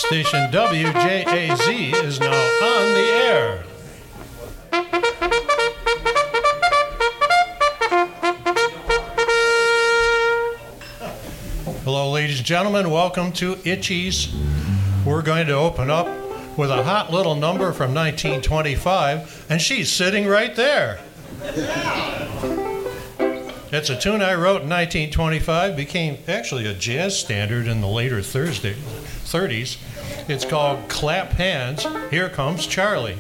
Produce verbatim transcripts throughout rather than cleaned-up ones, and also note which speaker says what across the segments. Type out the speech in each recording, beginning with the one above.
Speaker 1: Station W J A Z is now on the air. Hello, ladies and gentlemen. Welcome to Itchy's. We're going to open up with a hot little number from nineteen twenty-five, and she's sitting right there. It's a tune I wrote in nineteen twenty-five, became actually a jazz standard in the later Thursday, thirties. It's called Clap Hands, Here Comes Charlie.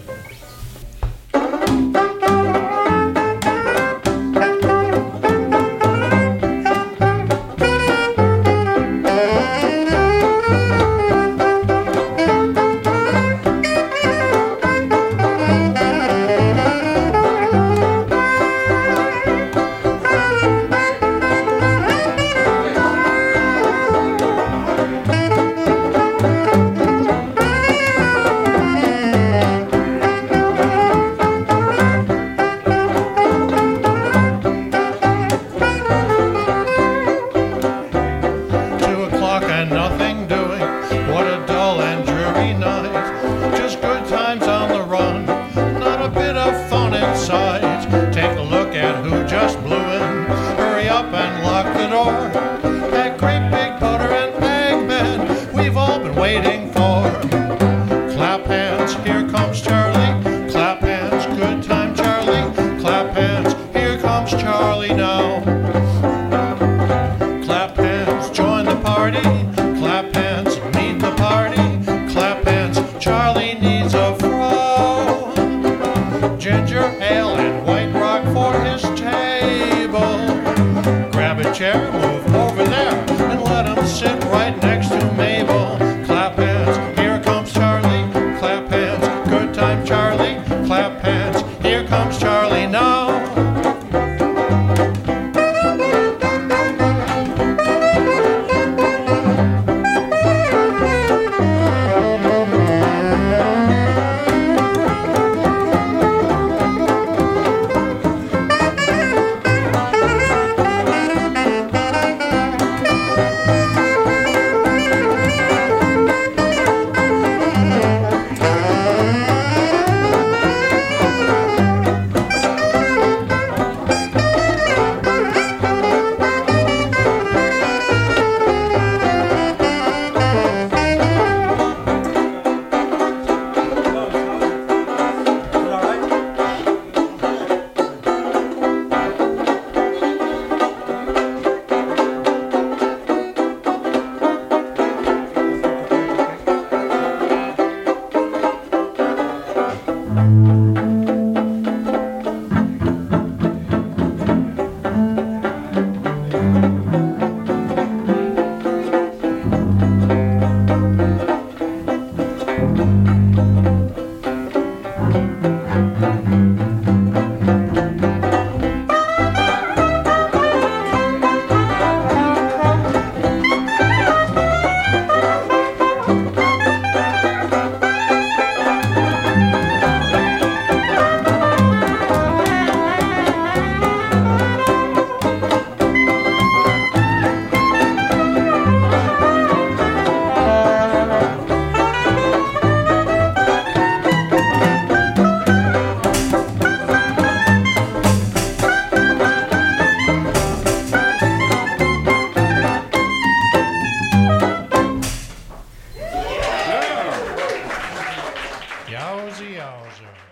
Speaker 1: Yowzy, yowzer.